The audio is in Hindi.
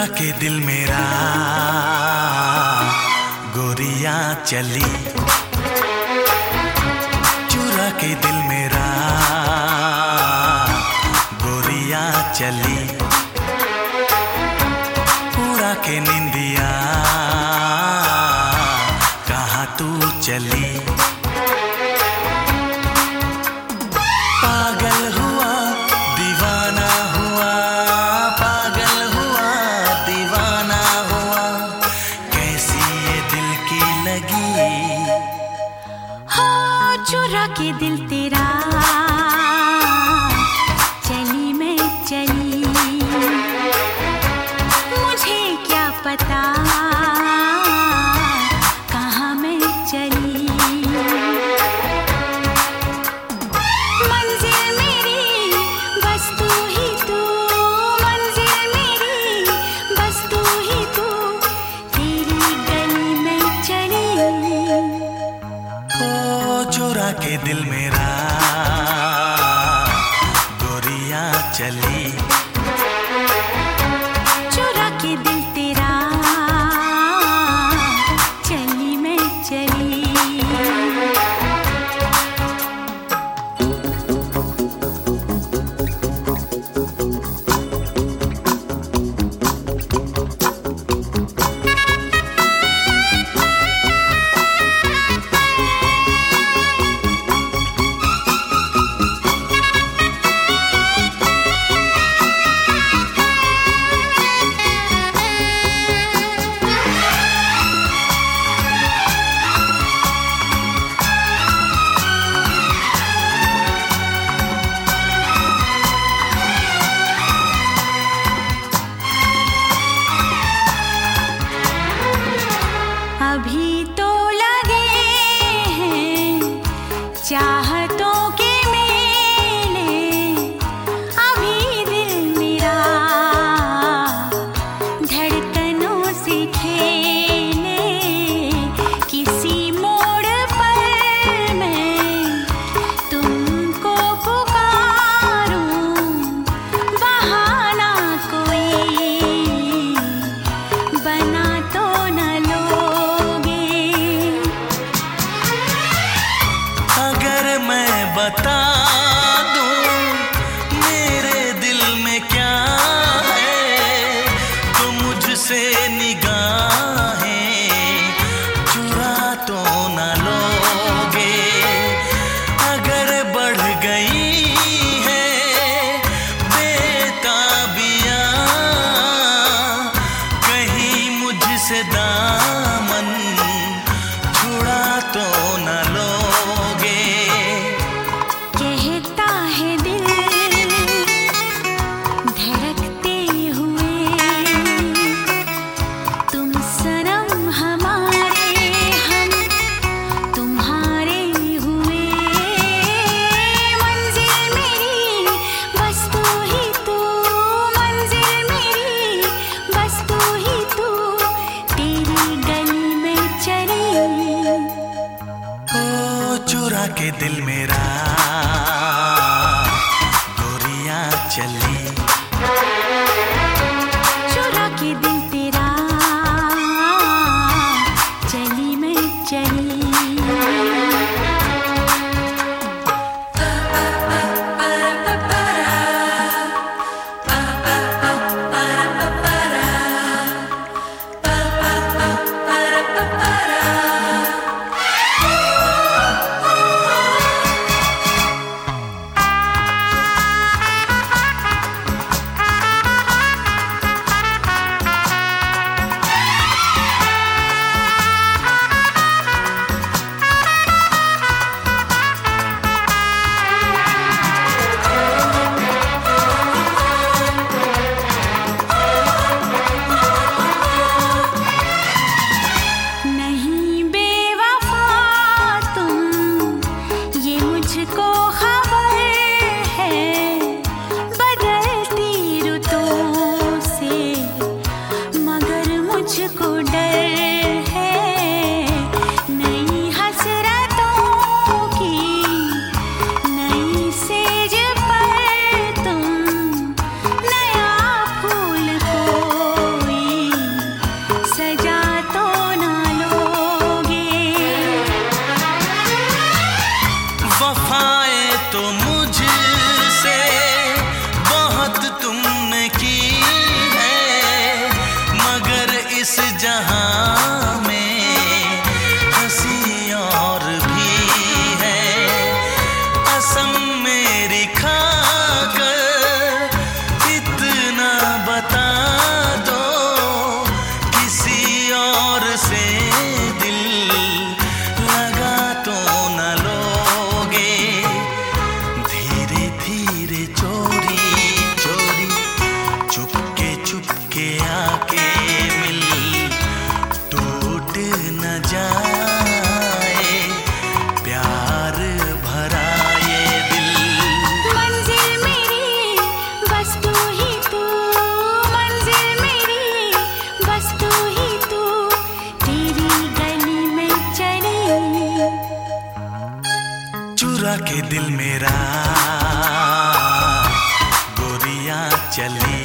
चुरा के दिल मेरा गोरियां चली, चुरा के दिल मेरा गोरियां चली, उड़ा के निंदिया कहाँ तू चली। पागल हुआ दीवाना हुआ, पागल हुआ दीवाना हुआ, कैसी ये दिल की लगी। हो चुरा के दिल तेरा चली मैं चली, मुझे क्या पता कहाँ मैं चली। मंजिल मेरी बस तू ही तू, मंजिल मेरी बस तू ही तू, तेरी गली में चली। ओ चुरा के दिल मेरा गोरियां चली, चुरा के दिल तेरा चली मैं चली। अभी तो लगे हैं चाहतों के मेले, अभी दिल मेरा धड़कनों से खेले, किसी मोड़ पर मैं तुमको पुकारूं, बहाना कोई बना तो न बता दूं मेरे दिल में क्या है, तो मुझसे निगाहें चुरा तो न लोगे। अगर बढ़ गई है बेताबियां कहीं मुझसे दामन छुड़ा तो न लोगे। कहता है दिल धड़कते हुए, तुम सनम हमारे हम तुम्हारे हुए। मंजिल मेरी बस तू ही तू, मंजिल मेरी बस तू ही तू, तेरी गली में चली। ओ चुरा के दिल मेरा गोरियां चली, चुरा के दिल तेरा चली मैं चली। कोई दिल मेरा, गोरियां चली।